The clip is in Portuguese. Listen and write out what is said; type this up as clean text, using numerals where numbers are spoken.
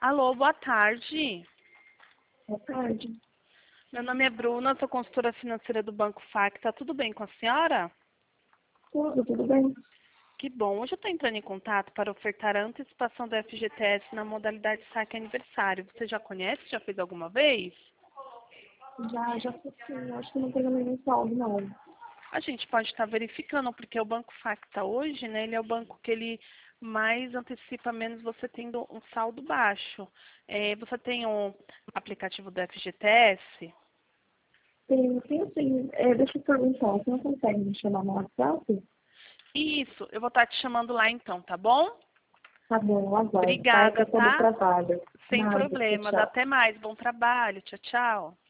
Alô, boa tarde. Boa tarde. Meu nome é Bruna, sou consultora financeira do Banco Facta. Tudo bem com a senhora? Tudo bem? Que bom. Hoje eu estou entrando em contato para ofertar a antecipação do FGTS na modalidade saque aniversário. Você já conhece? Já fez alguma vez? Já sei sim. Acho que não tem nenhum saldo, não. A gente pode estar verificando, porque o Banco Facta hoje, né, ele é o banco que ele mais antecipa, menos você tendo um saldo baixo. Você tem um aplicativo do FGTS? Tem sim. Deixa eu perguntar, você não consegue me chamar no WhatsApp? Isso, eu vou estar te chamando lá então, tá bom? Tá bom, aguardo, tá? É Obrigada, questão do tá? trabalho. Sem Nada, problemas. tchau. Até mais. Bom trabalho. Tchau, tchau.